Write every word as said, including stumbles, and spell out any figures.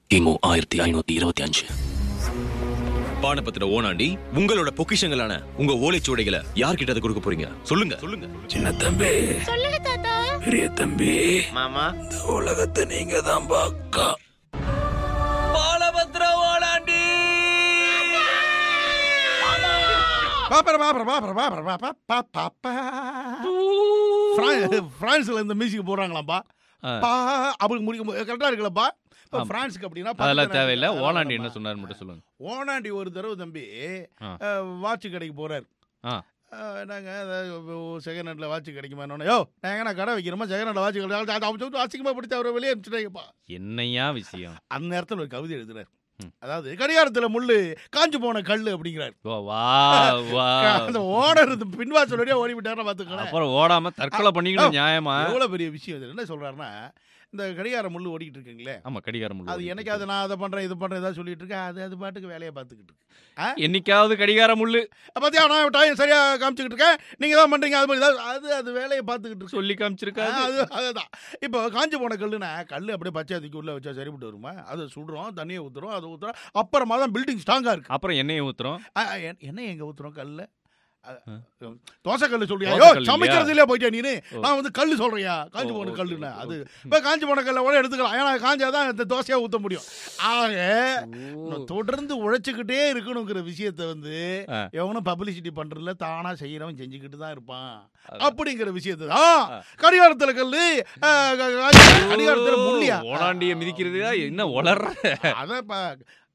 கிமு ஆயிரத்தி ஐநூத்தி இருபத்தி அஞ்சு. பானபத்திர ஓனாண்டி உங்களோட பொக்கிஷங்களான உங்க ஓலைச்சுவடைகளை யார்கிட்ட அதை கொடுக்க போறீங்க? சொல்லுங்க சொல்லுங்க. சின்ன தம்பி, சொல்லுங்க தாத்தா. பெரிய தம்பி, மாமா, இந்த உலகத்தை நீங்க தான் பாக்கா. பாலபத்திர ஓனாண்டி பிரான்ஸ்ல இந்த மியூசிக் போடுறாங்களாப்பா. அப்படி முடிக்கும் கரெக்டா இருக்குல்லப்பா. இப்ப பிரான்ஸுக்கு அப்படின்னா அதெல்லாம் தேவையில்லை. ஓனாண்டி என்ன சொன்னார் மட்டும் சொல்லுங்க. ஓனாண்டி ஒரு தடவை தம்பி வாட்ச் கடைக்கு போறாரு. நாங்க செகண்ட் ஹேண்ட்ல வாட்ச் கிடைக்குமா? யோ நாங்க நான் கடை வைக்கிறோமா செகண்ட் ஹேண்ட்ல வாட்ச் கிடையாது அசிங்கமா பிடிச்ச அவரை வெளியே அனுப்பிச்சுட்டாங்கப்பா. என்னையா விஷயம்? அந்த நேரத்தில் ஒரு கவிதை எழுதுறாரு. அதாவது கடிகாரத்துல முள்ளு காஞ்சு போன கல்லு அப்படிங்கிறாரு. அந்த ஓனர் பின்வாசல் வழியா ஓடி விட்டாருன்னா பாத்துக்கலாம். அப்புறம் ஓடாம தற்கொலை பண்ணிக்கணும். நியாயமா எவ்வளவு பெரிய விஷயம். என்ன சொல்றாருன்னா, இந்த கடிகார முள்ளு ஓடிக்கிட்டு இருக்கீங்களே, ஆமா கடிகார முள்ளு, அது என்னைக்காவது நான் அதை பண்றேன் இது பண்றேன் ஏதாவது சொல்லிட்டு இருக்கேன், அது அது பாட்டுக்கு வேலையை பார்த்துக்கிட்டு இருக்கு. என்னைக்காவது கடிகார முள்ளு பாத்தியா நான் டைம் சரியா காமிச்சுக்கிட்டு இருக்கேன், நீங்க தான் பண்றீங்க, அது மாதிரி அது அது வேலையை பார்த்துக்கிட்டு இருக்கு. சொல்லி காமிச்சிருக்காரு. அது அதுதான். இப்போ காஞ்சு போன கல்லுனா கல்லு அப்படியே பச்சை அதுக்கு உள்ள வச்சா சரிப்பட்டு வருமா? அதை சுடுறோம், தண்ணியை ஊத்துறோம், அதை ஊத்துறோம், அப்புறமா தான் பில்டிங் ஸ்ட்ராங்கா இருக்கு. அப்புறம் எண்ணெயை ஊத்துறோம். எண்ணெய் எங்க ஊத்துறோம்? கல்ல தோசை கல்லு சொல்றியா? சமைக்கிறதுல போயிட்டே நீனு. நான் வந்து கல்லு சொல்றியா? காஞ்சி போன கல்லுன்னா அது இப்ப காஞ்சி போன கல்ல கூட எடுத்துக்கலாம். ஏன்னா காஞ்சாதான் இந்த தோசையா ஊத்த முடியும். ஆக தொடர்ந்து உழைச்சுக்கிட்டே இருக்கணுங்கிற விஷயத்த வந்து எவனும் பப்ளிசிட்டி பண்றதுல தானா செய்யறவன் செஞ்சுக்கிட்டு தான் இருப்பான். அப்படிங்கிற விஷயத்த தான் கடிகாரத்துல கல்லு, கடிகாரத்துல முள்ளியா ஓனாண்டிய மிதிக்கிறது என்ன வளர்ற அத